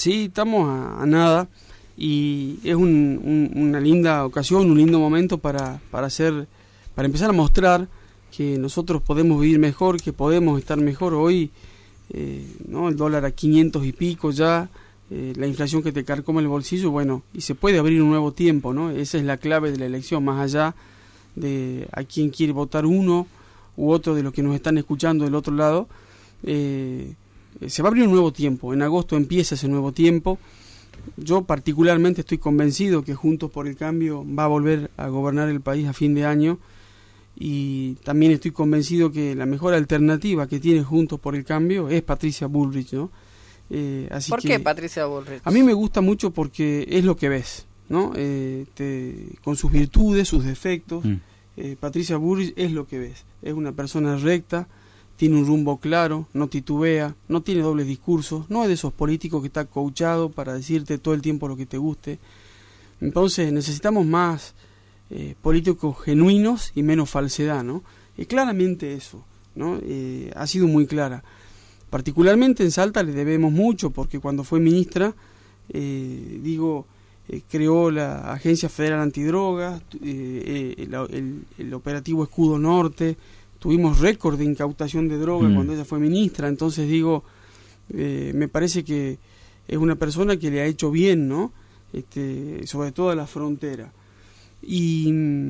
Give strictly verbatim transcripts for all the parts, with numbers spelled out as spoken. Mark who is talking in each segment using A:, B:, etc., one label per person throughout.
A: Sí, estamos a, a nada y es un, un, una linda ocasión, un lindo momento para, para hacer, para empezar a mostrar que nosotros podemos vivir mejor, que podemos estar mejor hoy, eh, ¿no? El dólar a quinientos y pico ya, eh, la inflación que te carcoma el bolsillo, bueno, y se puede abrir un nuevo tiempo, ¿no? Esa es la clave de la elección, más allá de a quién quiere votar uno u otro de los que nos están escuchando del otro lado. Eh, se va a abrir un nuevo tiempo, en agosto empieza ese nuevo tiempo. Yo particularmente estoy convencido que Juntos por el Cambio va a volver a gobernar el país a fin de año, y también estoy convencido que la mejor alternativa que tiene Juntos por el Cambio es Patricia Bullrich, ¿no? Eh, así
B: ¿Por
A: que
B: qué Patricia Bullrich?
A: A mí me gusta mucho porque es lo que ves, ¿no? Eh, te, con sus virtudes, sus defectos, mm. eh, Patricia Bullrich es lo que ves. Es una persona recta, tiene un rumbo claro, no titubea, no tiene dobles discursos, no es de esos políticos que está coachado para decirte todo el tiempo lo que te guste. Entonces necesitamos más eh, políticos genuinos y menos falsedad, ¿no? Y claramente eso, ¿no? Eh, ha sido muy clara. Particularmente en Salta le debemos mucho porque cuando fue ministra, eh, digo, eh, creó la Agencia Federal Antidrogas, eh, eh, el, el, el operativo Escudo Norte, tuvimos récord de incautación de droga mm. cuando ella fue ministra. Entonces digo, eh, me parece que es una persona que le ha hecho bien, ¿no? Este, sobre todo a la frontera. Y,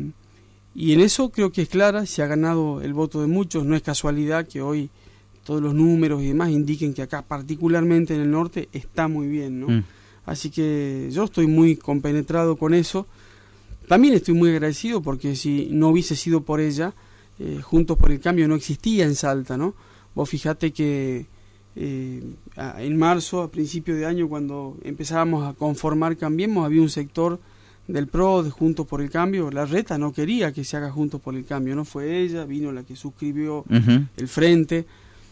A: y en eso creo que es clara, se ha ganado el voto de muchos. No es casualidad que hoy todos los números y demás indiquen que acá, particularmente en el norte, está muy bien, ¿no? Mm. Así que yo estoy muy compenetrado con eso. También estoy muy agradecido porque si no hubiese sido por ella, eh, Juntos por el Cambio no existía en Salta, ¿no? Vos fijate que eh, a, en marzo, a principio de año, cuando empezábamos a conformar Cambiemos, había un sector del P R O, de Juntos por el Cambio. La Reta no quería que se haga Juntos por el Cambio, no fue ella, vino la que suscribió uh-huh. el Frente,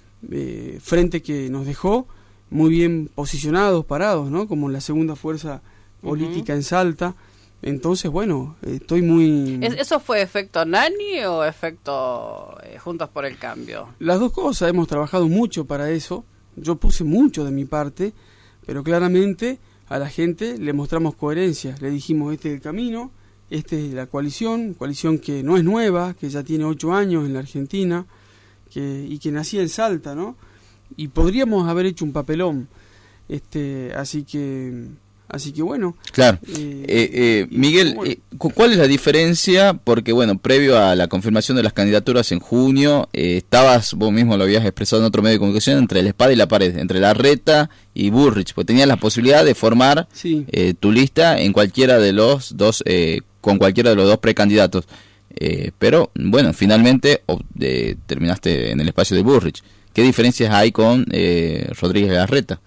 A: eh, Frente que nos dejó muy bien posicionados, parados, ¿no? Como la segunda fuerza política uh-huh. en Salta. Entonces, bueno, estoy muy...
B: ¿Eso fue efecto Nani o efecto eh, Juntos por el Cambio?
A: Las dos cosas, hemos trabajado mucho para eso. Yo puse mucho de mi parte, pero claramente a la gente le mostramos coherencia. Le dijimos, este es el camino, este es la coalición, coalición que no es nueva, que ya tiene ocho años en la Argentina, que, y que nacía en Salta, ¿no? Y podríamos haber hecho un papelón. Este, así que... Así que bueno.
C: Claro. Eh, eh, eh, Miguel, bueno. eh, ¿cuál es la diferencia? Porque bueno, previo a la confirmación de las candidaturas en junio, eh, estabas, vos mismo lo habías expresado en otro medio de comunicación, entre la espada y la pared, entre la Reta y Bullrich, porque tenías la posibilidad de formar sí. eh, tu lista en cualquiera de los dos, eh, con cualquiera de los dos precandidatos. Eh, pero bueno, finalmente oh, eh, terminaste en el espacio de Bullrich. ¿Qué diferencias hay con eh, Rodríguez Larreta?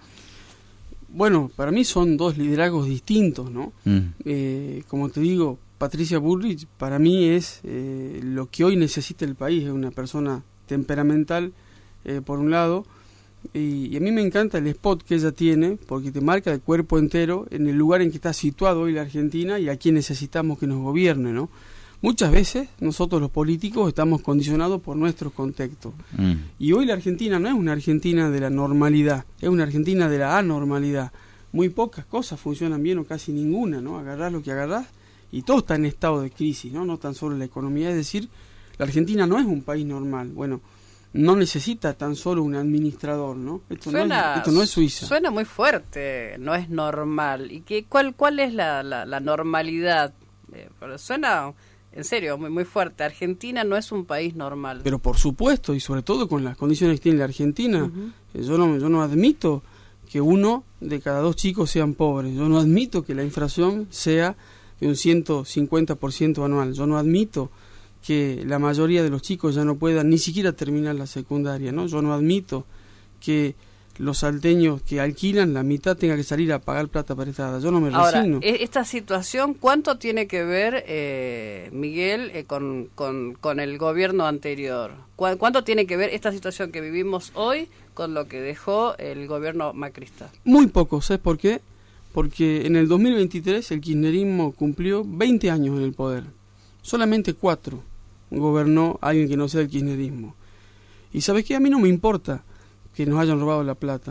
A: Bueno, para mí son dos liderazgos distintos, ¿no? Mm. Eh, como te digo, Patricia Bullrich para mí es eh, lo que hoy necesita el país, es una persona temperamental, eh, por un lado, y, y a mí me encanta el spot que ella tiene, porque te marca el cuerpo entero en el lugar en que está situado hoy la Argentina y a quién necesitamos que nos gobierne, ¿no? Muchas veces nosotros los políticos estamos condicionados por nuestros contextos. Mm. Y hoy la Argentina no es una Argentina de la normalidad, es una Argentina de la anormalidad. Muy pocas cosas funcionan bien o casi ninguna, ¿no? Agarrás lo que agarrás y todo está en estado de crisis, ¿no? No tan solo la economía, es decir, la Argentina no es un país normal. Bueno, no necesita tan solo un administrador, ¿no? Esto,
B: suena,
A: no, es, esto no es Suiza.
B: Suena muy fuerte, no es normal. ¿Y qué, cuál, cuál es la, la, la normalidad? Eh, suena... En serio, muy, muy fuerte. Argentina no es un país normal.
A: Pero por supuesto, y sobre todo con las condiciones que tiene la Argentina, uh-huh. yo no yo no admito que uno de cada dos chicos sean pobres. Yo no admito que la inflación sea de un ciento cincuenta por ciento anual. Yo no admito que la mayoría de los chicos ya no puedan ni siquiera terminar la secundaria, ¿no? Yo no admito que los salteños que alquilan, la mitad tenga que salir a pagar plata prestada. Yo no me resigno.
B: Ahora, esta situación, ¿cuánto tiene que ver, eh, Miguel, eh, con, con, con el gobierno anterior? ¿Cu- ¿Cuánto tiene que ver esta situación que vivimos hoy con lo que dejó el gobierno macrista?
A: Muy poco, ¿sabes por qué? Porque en el dos mil veintitrés el kirchnerismo cumplió veinte años en el poder. Solamente cuatro gobernó alguien que no sea del kirchnerismo. Y ¿sabes qué? A mí no me importa que nos hayan robado la plata,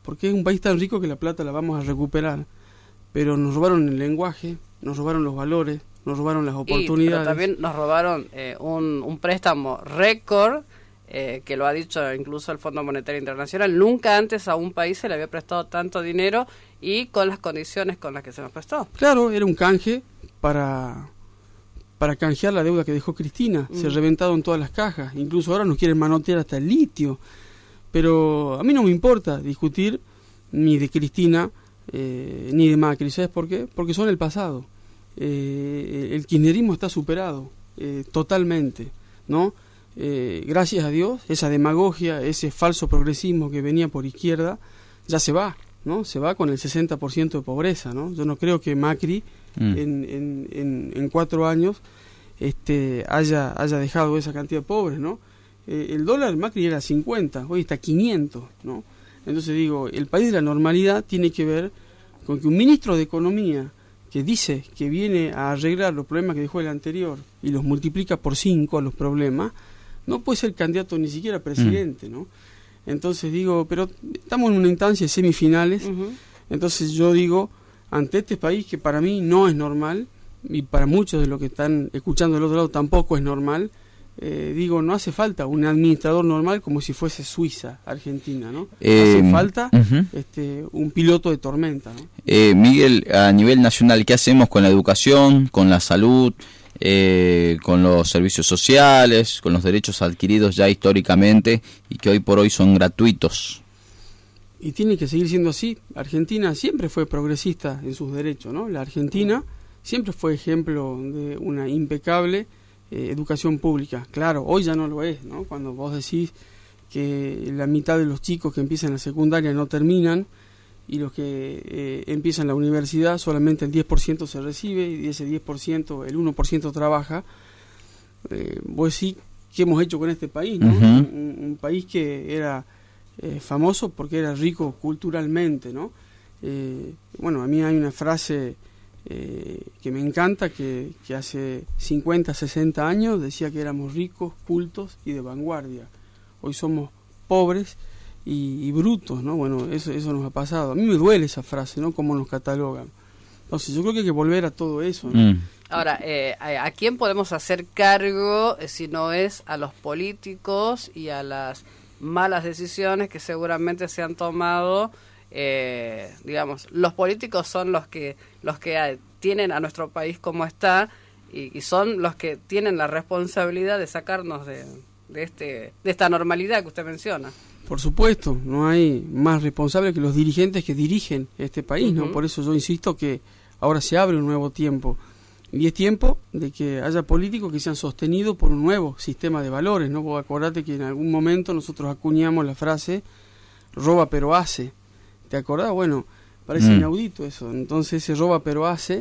A: porque es un país tan rico que la plata la vamos a recuperar, pero nos robaron el lenguaje, nos robaron los valores, nos robaron las oportunidades.
B: Y, pero también nos robaron eh, un, un préstamo récord, eh, que lo ha dicho incluso el Fondo Monetario Internacional. Nunca antes a un país se le había prestado tanto dinero y con las condiciones con las que se nos prestó.
A: Claro, era un canje para, para canjear la deuda que dejó Cristina. Mm. Se reventaron todas las cajas, incluso ahora nos quieren manotear hasta el litio. Pero a mí no me importa discutir ni de Cristina eh, ni de Macri. ¿Sabes por qué? Porque son el pasado. Eh, el kirchnerismo está superado eh, totalmente, ¿no? Eh, gracias a Dios, esa demagogia, ese falso progresismo que venía por izquierda, ya se va, ¿no? Se va con el sesenta por ciento de pobreza, ¿no? Yo no creo que Macri mm. en, en, en, en cuatro años este, haya, haya dejado esa cantidad de pobres, ¿no? Eh, el dólar Macri era cincuenta, hoy está quinientos, ¿no? Entonces digo, el país de la normalidad tiene que ver con que un ministro de Economía que dice que viene a arreglar los problemas que dejó el anterior y los multiplica por cinco los problemas, no puede ser candidato ni siquiera a presidente, ¿no? Entonces digo, pero estamos en una instancia de semifinales, uh-huh. Entonces yo digo, ante este país que para mí no es normal, y para muchos de los que están escuchando del otro lado tampoco es normal, eh, digo, no hace falta un administrador normal como si fuese Suiza, Argentina, ¿no? Eh, hace falta uh-huh. este, un piloto de tormenta, ¿no?
C: Eh, Miguel, a nivel nacional, ¿qué hacemos con la educación, con la salud, eh, con los servicios sociales, con los derechos adquiridos ya históricamente y que hoy por hoy son gratuitos?
A: Y tiene que seguir siendo así. Argentina siempre fue progresista en sus derechos, ¿no? La Argentina siempre fue ejemplo de una impecable eh, educación pública. Claro, hoy ya no lo es, ¿no? Cuando vos decís que la mitad de los chicos que empiezan la secundaria no terminan y los que eh, empiezan la universidad solamente el diez por ciento se recibe y de ese diez por ciento el uno por ciento trabaja, eh, vos decís, ¿qué hemos hecho con este país, ¿no? Uh-huh. un, un país que era eh, famoso porque era rico culturalmente, ¿no? Eh, bueno, a mí hay una frase eh, que me encanta, que, que hace cincuenta, sesenta años decía que éramos ricos, cultos y de vanguardia. Hoy somos pobres y, y brutos, ¿no? Bueno, eso eso nos ha pasado. A mí me duele esa frase, ¿no? Cómo nos catalogan. Entonces yo creo que hay que volver a todo eso, ¿no?
C: Mm.
B: Ahora, eh, ¿a quién podemos hacer cargo eh, si no es a los políticos y a las malas decisiones que seguramente se han tomado? Eh, digamos, los políticos son los que los que hay, tienen a nuestro país como está y, y son los que tienen la responsabilidad de sacarnos de, de este de esta normalidad que usted menciona.
A: Por supuesto, no hay más responsable que los dirigentes que dirigen este país, ¿no? Uh-huh. Por eso yo insisto que ahora se abre un nuevo tiempo y es tiempo de que haya políticos que sean sostenidos por un nuevo sistema de valores, ¿no? Vos acordate que en algún momento nosotros acuñamos la frase roba pero hace. ¿Te acordás? Bueno, parece mm. inaudito eso. Entonces se roba pero hace,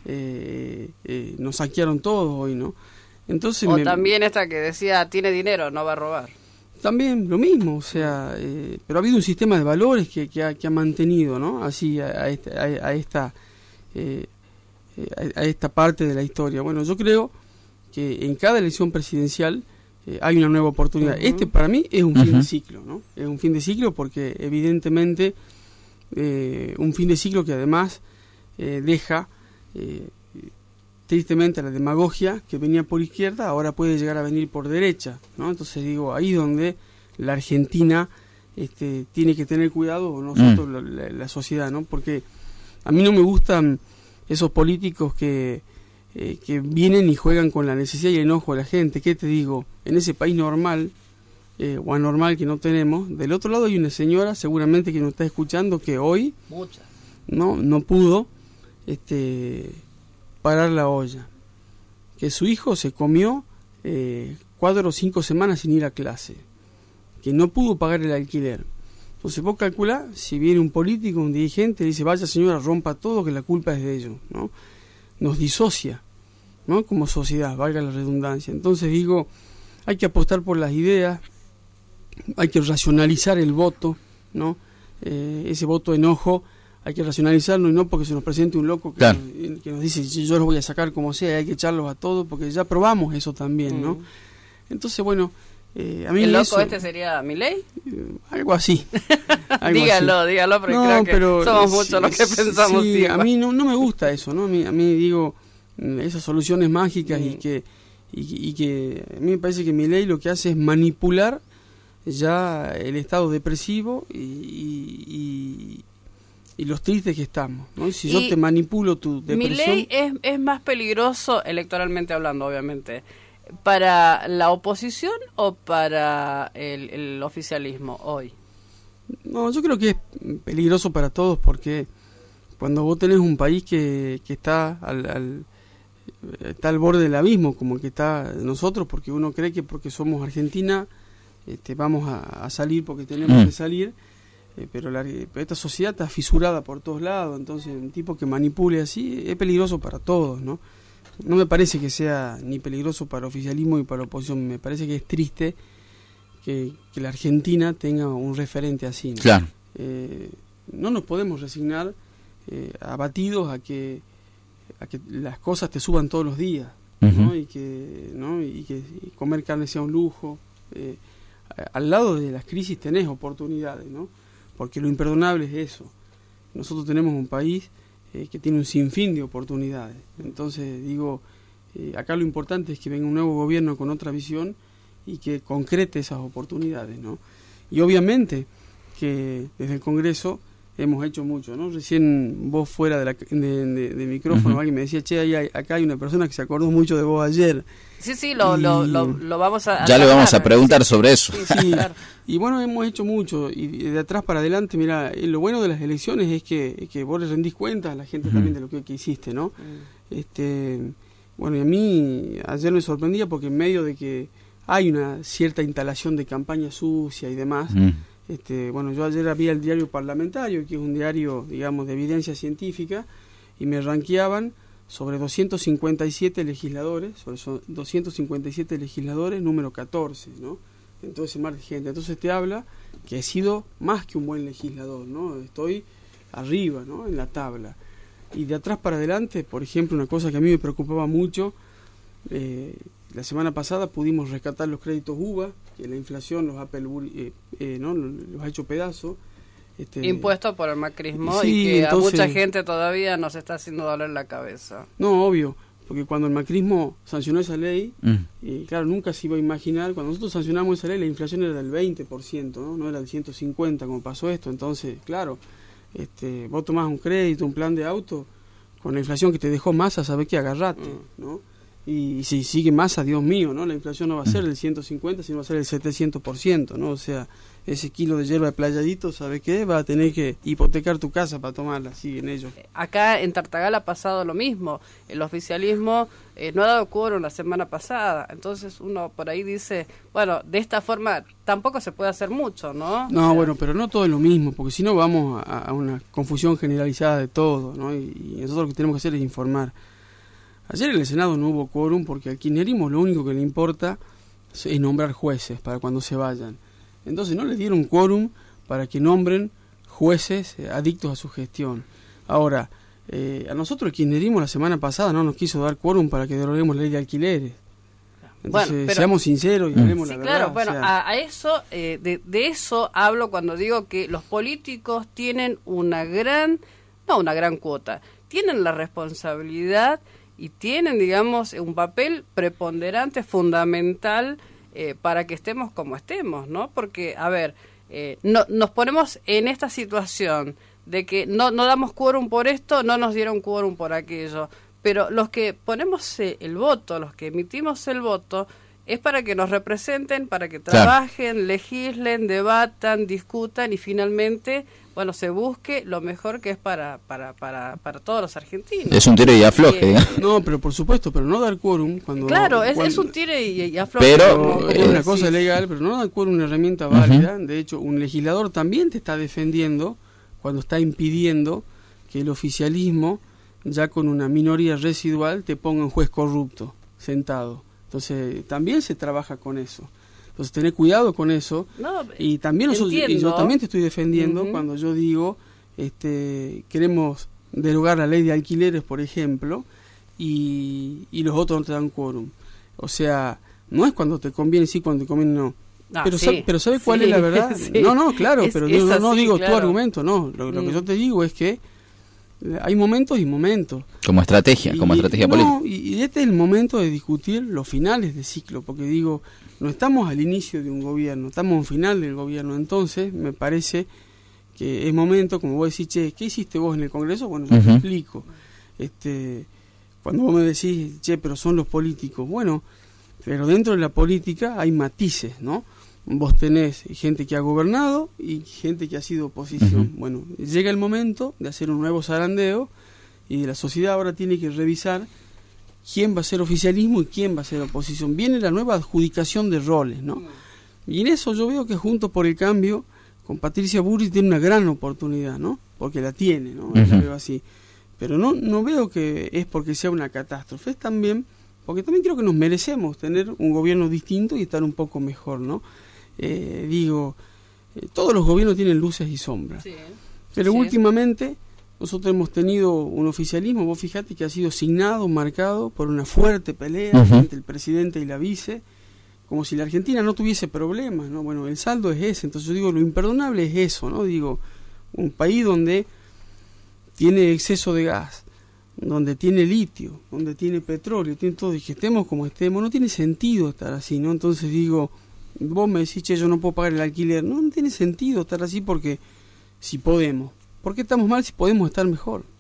A: eh, eh, nos saquearon todos hoy, ¿no? Entonces
B: o
A: me,
B: también esta que decía, tiene dinero, no va a robar. También
A: lo mismo, o sea, eh, pero ha habido un sistema de valores que, que, ha, que ha mantenido, ¿no? Así a, a, este, a, a esta eh, a, a esta parte de la historia. Bueno, yo creo que en cada elección presidencial eh, hay una nueva oportunidad. Uh-huh. Este para mí es un uh-huh. fin de ciclo, ¿no? Es un fin de ciclo porque evidentemente eh, un fin de ciclo que además eh, deja eh, tristemente la demagogia que venía por izquierda ahora puede llegar a venir por derecha, ¿no? Entonces digo, ahí donde la Argentina este, tiene que tener cuidado, nosotros mm. la, la sociedad, ¿no? Porque a mí no me gustan esos políticos que eh, que vienen y juegan con la necesidad y el enojo de la gente. ¿Qué te digo? En ese país normal eh, o anormal que no tenemos, del otro lado hay una señora seguramente que nos está escuchando que hoy
B: Muchas.
A: no no pudo este parar la olla, que su hijo se comió eh, cuatro o cinco semanas sin ir a clase, que no pudo pagar el alquiler. Entonces vos calculá, si viene un político, un dirigente, dice, vaya señora, rompa todo, que la culpa es de ellos, ¿no? Nos disocia, ¿no? Como sociedad, valga la redundancia. Entonces digo, hay que apostar por las ideas, hay que racionalizar el voto, ¿no? Eh, ese voto de enojo hay que racionalizarlo y no porque se nos presente un loco que,
C: claro.
A: nos, que nos dice yo los voy a sacar como sea, hay que echarlos a todos porque ya probamos eso también, ¿no? Mm. Entonces, bueno, Eh, a mí
B: ¿El loco
A: eso,
B: este sería Milei?
A: Eh, algo así. Algo
B: dígalo,
A: así.
B: dígalo, porque
A: no,
B: creo que
A: pero,
B: somos
A: sí,
B: muchos los que pensamos
A: sí,
B: igual.
A: a mí no, no me gusta eso, ¿no? A mí, a mí digo, esas soluciones mágicas mm. y que y, y que a mí me parece que Milei lo que hace es manipular ya el estado depresivo y, y, y, y los tristes que estamos, ¿no? Si yo te manipulo tu depresión...
B: Milei es, es más peligroso, electoralmente hablando, obviamente, ¿para la oposición o para el, el oficialismo hoy?
A: No, yo creo que es peligroso para todos, porque cuando vos tenés un país que, que está al... al está al borde del abismo, como que está nosotros, porque uno cree que porque somos Argentina este, vamos a, a salir porque tenemos mm. que salir, eh, pero, la, pero esta sociedad está fisurada por todos lados, entonces un tipo que manipule así es peligroso para todos, ¿no? No me parece que sea ni peligroso para el oficialismo ni para la oposición, me parece que es triste que, que la Argentina tenga un referente así, ¿no?
C: Claro.
A: Eh, no nos podemos resignar eh, abatidos a que a que las cosas te suban todos los días, uh-huh. ¿no? Y que, ¿no? Y que y comer carne sea un lujo. Eh, al lado de las crisis tenés oportunidades, ¿no? Porque lo imperdonable es eso. Nosotros tenemos un país eh, que tiene un sinfín de oportunidades. Entonces, digo, eh, acá lo importante es que venga un nuevo gobierno con otra visión y que concrete esas oportunidades, ¿no? Y obviamente que desde el Congreso hemos hecho mucho, ¿no? Recién vos fuera de, la, de, de, de micrófono, uh-huh. alguien me decía, che, ahí hay, acá hay una persona que se acordó mucho de vos ayer.
B: Sí, sí, lo, y... lo, lo, lo vamos a...
C: Ya a le vamos a preguntar sí. sobre eso.
A: Sí, sí. Claro. Y bueno, hemos hecho mucho, y de atrás para adelante, mira, lo bueno de las elecciones es que, que vos le rendís cuenta a la gente uh-huh. también de lo que, que hiciste, ¿no? Uh-huh. Este, bueno, y a mí ayer me sorprendía porque en medio de que hay una cierta instalación de campaña sucia y demás, uh-huh. Este, bueno, yo ayer había el diario Parlamentario, que es un diario, digamos, de evidencia científica, y me ranqueaban sobre doscientos cincuenta y siete legisladores, sobre esos doscientos cincuenta y siete legisladores, número catorce, ¿no? Entonces, más gente. Entonces te habla que he sido más que un buen legislador, ¿no? Estoy arriba, ¿no? En la tabla. Y de atrás para adelante, por ejemplo, una cosa que a mí me preocupaba mucho, eh, la semana pasada pudimos rescatar los créditos U V A, que la inflación los ha, eh, eh, ¿no? los ha hecho pedazos. Este,
B: Impuesto por el macrismo,
A: sí,
B: y que
A: entonces,
B: a mucha gente todavía nos está haciendo doler la cabeza.
A: No, obvio, porque cuando el macrismo sancionó esa ley, mm. y claro, nunca se iba a imaginar, cuando nosotros sancionamos esa ley, la inflación era del veinte por ciento, ¿no? No era del ciento cincuenta por ciento como pasó esto. Entonces, claro, este, vos tomás un crédito, un plan de auto, con la inflación que te dejó Massa, sabés que agarrate, mm. ¿no? Y, y si sigue Massa, Dios mío, ¿no? La inflación no va a ser del ciento cincuenta, sino va a ser del setecientos por ciento, ¿no? O sea, ese kilo de hierba de playadito, ¿sabes qué? Va a tener que hipotecar tu casa para tomarla, siguen ellos.
B: Acá en Tartagal ha pasado lo mismo. El oficialismo eh, no ha dado quórum la semana pasada. Entonces uno por ahí dice, bueno, de esta forma tampoco se puede hacer mucho, ¿no?
A: No, o sea, bueno, pero no todo es lo mismo, porque si no vamos a, a una confusión generalizada de todo, ¿no? Y, y nosotros lo que tenemos que hacer es informar. Ayer en el Senado no hubo quórum porque al kirchnerismo lo único que le importa es nombrar jueces para cuando se vayan. Entonces no le dieron quórum para que nombren jueces eh, adictos a su gestión. Ahora, eh, a nosotros el kirchnerismo la semana pasada no nos quiso dar quórum para que deroguemos la ley de alquileres. Entonces, bueno, pero, seamos sinceros y hablemos
B: sí,
A: la
B: claro,
A: verdad.
B: Bueno,
A: o sea,
B: a, a eso, eh, de, de eso hablo cuando digo que los políticos tienen una gran, no una gran cuota, tienen la responsabilidad y tienen, digamos, un papel preponderante, fundamental, eh, para que estemos como estemos, ¿no? Porque, a ver, eh, no, nos ponemos en esta situación de que no, no damos quórum por esto, no nos dieron quórum por aquello, pero los que ponemos eh, el voto, los que emitimos el voto, es para que nos representen, para que trabajen, claro. legislen, debatan, discutan y finalmente, bueno, se busque lo mejor que es para para para, para todos los argentinos.
C: Es un tire y afloje.
B: Eh,
A: no, pero por supuesto, pero no dar quórum cuando...
B: Claro, es,
A: cuando,
B: es un tire y, y afloje.
C: Pero
A: es una cosa sí. legal, pero no dar quórum una herramienta válida. Uh-huh. De hecho, un legislador también te está defendiendo cuando está impidiendo que el oficialismo, ya con una minoría residual, te ponga un juez corrupto sentado. Entonces, también se trabaja con eso. Entonces, tener cuidado con eso. No, y también nosotros, y yo también te estoy defendiendo uh-huh. cuando yo digo, este, queremos derogar la ley de alquileres, por ejemplo, y, y los otros no te dan quórum. O sea, No es cuando te conviene sí, cuando te conviene no.
B: Ah,
A: pero,
B: sí,
A: sabe, pero ¿sabe cuál
B: sí,
A: es la verdad?
B: Sí.
A: No, no, claro,
B: es,
A: pero
B: es
A: no, no
B: así,
A: digo
B: claro.
A: tu argumento, no. Lo, lo
B: mm.
A: que yo te digo es que hay momentos y momentos.
C: Como estrategia, como
A: y,
C: estrategia
A: no,
C: política.
A: Y, y este es el momento de discutir los finales de ciclo, porque digo, no estamos al inicio de un gobierno, estamos al final del gobierno, entonces me parece que es momento, como vos decís, che, ¿qué hiciste vos en el Congreso? Bueno, yo uh-huh. te explico. Este, cuando vos me decís, che, pero son los políticos, bueno, pero dentro de la política hay matices, ¿no? Vos tenés gente que ha gobernado y gente que ha sido oposición. Uh-huh. Bueno, llega el momento de hacer un nuevo zarandeo y la sociedad ahora tiene que revisar quién va a ser oficialismo y quién va a ser oposición. Viene la nueva adjudicación de roles, ¿no? Y en eso yo veo que Juntos por el Cambio, con Patricia Bullrich, tiene una gran oportunidad, ¿no? Porque la tiene, ¿no? Uh-huh. La veo así. Pero no, no veo que es porque sea una catástrofe, es también, porque también creo que nos merecemos tener un gobierno distinto y estar un poco mejor, ¿no? Eh, digo, eh, todos los gobiernos tienen luces y sombras, sí, pero sí. últimamente nosotros hemos tenido un oficialismo, vos fijate que ha sido signado, marcado por una fuerte pelea uh-huh. entre el presidente y la vice, como si la Argentina no tuviese problemas, ¿no? Bueno, el saldo es ese, entonces yo digo, lo imperdonable es eso, ¿no? Digo, un país donde tiene exceso de gas, donde tiene litio, donde tiene petróleo, tiene todo, y que estemos como estemos, no tiene sentido estar así, ¿no? Entonces digo, vos me decís, che, yo no puedo pagar el alquiler. No, no tiene sentido estar así porque si podemos. ¿Por qué estamos mal si podemos estar mejor?